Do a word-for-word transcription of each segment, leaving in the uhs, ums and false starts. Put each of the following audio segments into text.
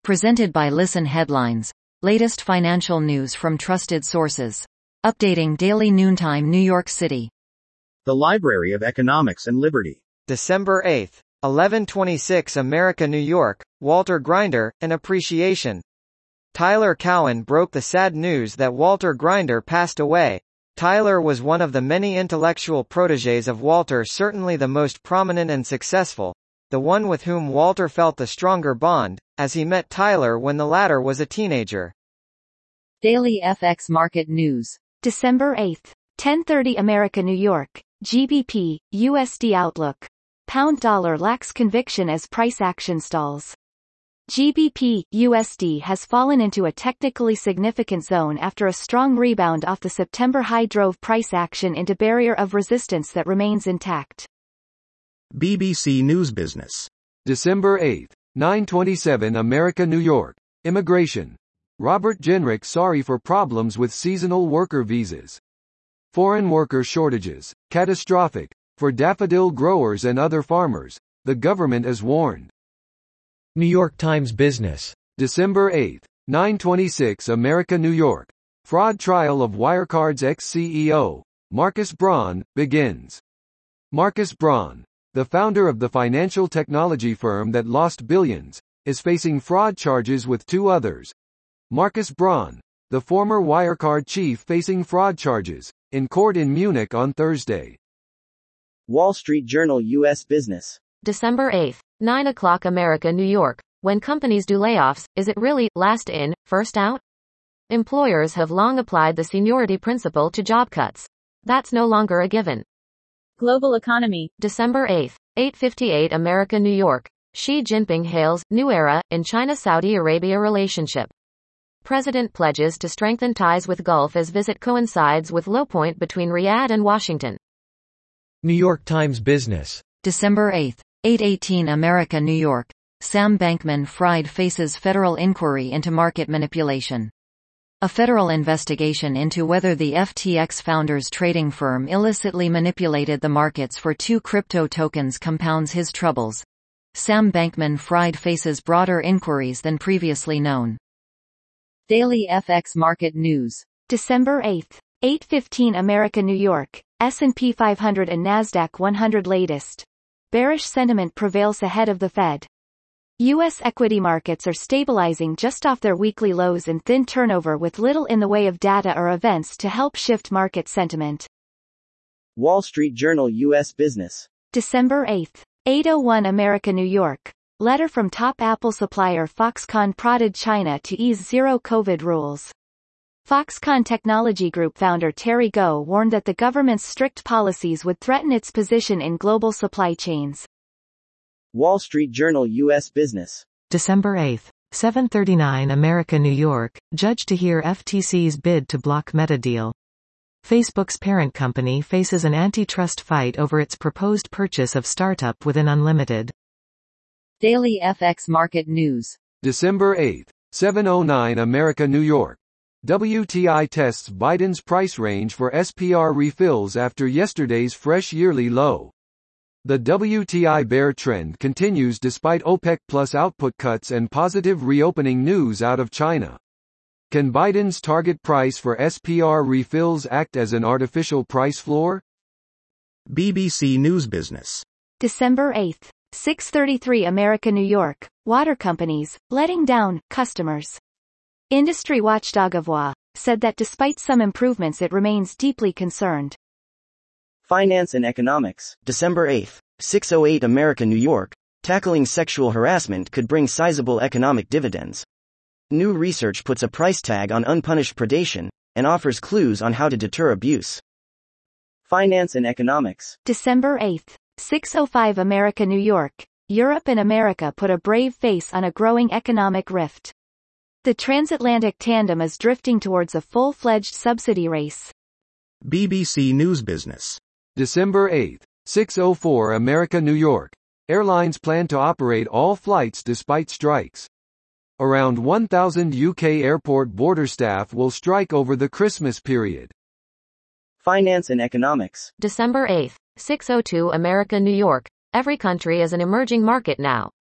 Presented by Listen Headlines. Latest financial news from trusted sources. Updating daily noontime New York City. The Library of Economics and Liberty. December eighth, eleven twenty-six America, New York, Walter Grinder, an appreciation. Tyler Cowen broke the sad news that Walter Grinder passed away. Tyler was one of the many intellectual protégés of Walter, certainly the most prominent and successful, the one with whom Walter felt the stronger bond, as he met Tyler when the latter was a teenager. Daily F X Market News. December eighth, ten thirty America, New York, G B P, U S D outlook. Pound dollar lacks conviction as price action stalls. G B P, U S D has fallen into a technically significant zone after a strong rebound off the September high drove price action into barrier of resistance that remains intact. B B C News Business. December eighth, nine twenty-seven America, New York. Immigration. Robert Jenrick sorry for problems with seasonal worker visas. Foreign worker shortages, catastrophic, for daffodil growers and other farmers, the government is warned. New York Times Business. December eighth, nine twenty-six America, New York. Fraud trial of Wirecard's ex-C E O, Marcus Braun, begins. Marcus Braun, the founder of the financial technology firm that lost billions, is facing fraud charges with two others. Marcus Braun, the former Wirecard chief, facing fraud charges, in court in Munich on Thursday. Wall Street Journal U S Business. December eighth, nine o'clock America, New York. When companies do layoffs, is it really last in, first out? Employers have long applied the seniority principle to job cuts. That's no longer a given. Global Economy. December eighth, eight fifty-eight America, New York. Xi Jinping hails new era in China-Saudi Arabia relationship. President pledges to strengthen ties with Gulf as visit coincides with low point between Riyadh and Washington. New York Times Business. December eighth, eight eighteen America, New York. Sam Bankman-Fried faces federal inquiry into market manipulation. A federal investigation into whether the F T X founder's trading firm illicitly manipulated the markets for two crypto tokens compounds his troubles. Sam Bankman-Fried faces broader inquiries than previously known. Daily F X Market News. December eighth, eight fifteen America, New York. S and P five hundred and NASDAQ one hundred latest. Bearish sentiment prevails ahead of the Fed. U S equity markets are stabilizing just off their weekly lows and thin turnover with little in the way of data or events to help shift market sentiment. Wall Street Journal U S Business. December eighth, eight oh one America, New York. Letter from top Apple supplier Foxconn prodded China to ease zero COVID rules. Foxconn Technology Group founder Terry Gou warned that the government's strict policies would threaten its position in global supply chains. Wall Street Journal U S Business. December eighth, seven thirty-nine America, New York. Judge to hear F T C's bid to block Meta deal. Facebook's parent company faces an antitrust fight over its proposed purchase of startup Within Unlimited. Daily F X Market News. December eighth, seven oh nine America, New York. W T I tests Biden's price range for S P R refills after yesterday's fresh yearly low. The W T I bear trend continues despite OPEC Plus output cuts and positive reopening news out of China. Can Biden's target price for S P R refills act as an artificial price floor? B B C News Business. December eighth, six thirty-three America, New York. Water companies, letting down customers. Industry watchdog Avoa said that despite some improvements it remains deeply concerned. Finance and Economics. December eighth, six oh eight America, New York. Tackling sexual harassment could bring sizable economic dividends. New research puts a price tag on unpunished predation, and offers clues on how to deter abuse. Finance and Economics. December eighth, six oh five America, New York. Europe and America put a brave face on a growing economic rift. The transatlantic tandem is drifting towards a full-fledged subsidy race. B B C News Business. December eighth, six oh four America, New York. Airlines plan to operate all flights despite strikes. Around one thousand U K airport border staff will strike over the Christmas period. Finance and Economics. December eighth, six oh two America, New York. Every country is an emerging market now.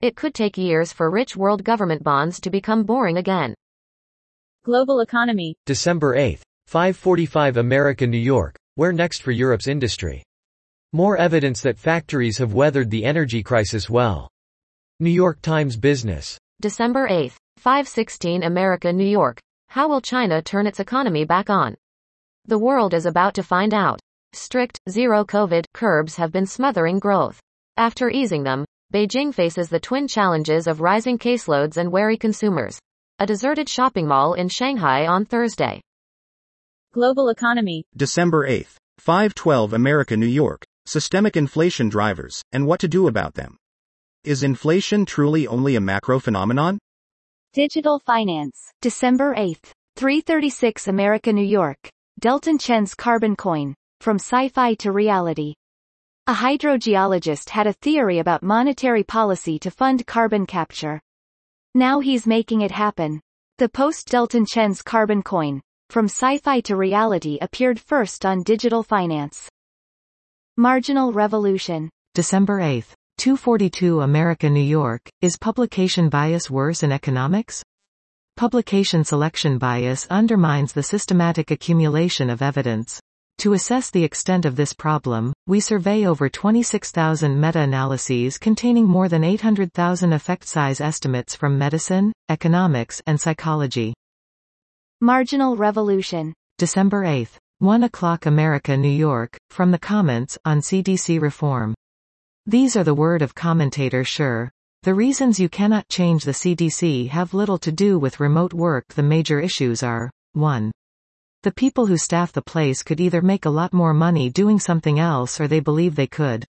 It could take years for rich world government bonds to become boring again. Global economy. December eighth. five forty-five America New York. Where next for Europe's industry? More evidence that factories have weathered the energy crisis well. New York Times Business. December eighth. five sixteen America New York. How will China turn its economy back on? The world is about to find out. Strict, zero-COVID curbs have been smothering growth. After easing them, Beijing faces the twin challenges of rising caseloads and wary consumers. A deserted shopping mall in Shanghai on Thursday. Global economy. December eighth. five twelve America New York. Systemic inflation drivers, and what to do about them. Is inflation truly only a macro phenomenon? Digital finance. December eighth. three thirty-six America New York. Delton Chen's carbon coin. From sci-fi to reality. A hydrogeologist had a theory about monetary policy to fund carbon capture. Now he's making it happen. The post-Delton Chen's carbon coin, From Sci-Fi to Reality appeared first on Digital Finance. Marginal Revolution. December eighth. two forty-two America New York. Is publication bias worse in economics? Publication selection bias undermines the systematic accumulation of evidence. To assess the extent of this problem, we survey over twenty-six thousand meta-analyses containing more than eight hundred thousand effect size estimates from medicine, economics, and psychology. Marginal Revolution. December eighth. one o'clock America New York. From the comments on C D C reform. These are the word of commentator Sure. The reasons you cannot change the C D C have little to do with remote work. The major issues are, one. The people who staff the place could either make a lot more money doing something else or they believe they could.